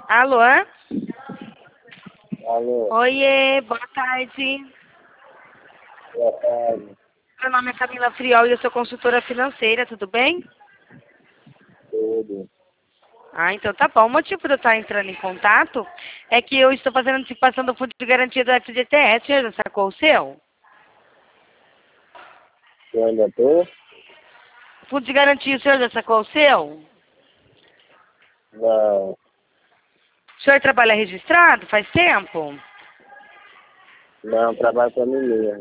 Alô? Alô, Oiê, boa tarde. boa tarde, Meu nome é Camila Friol e eu sou consultora financeira, tudo bem? tudo. Ah, então tá bom. O motivo de eu estar entrando em contato é que eu estou fazendo antecipação do fundo de garantia do FGTS. Você já sacou o seu? Eu ainda tô? Fundo de garantia, o senhor já sacou o seu? Não, O senhor trabalha registrado faz tempo? não, trabalho pra mim mesmo.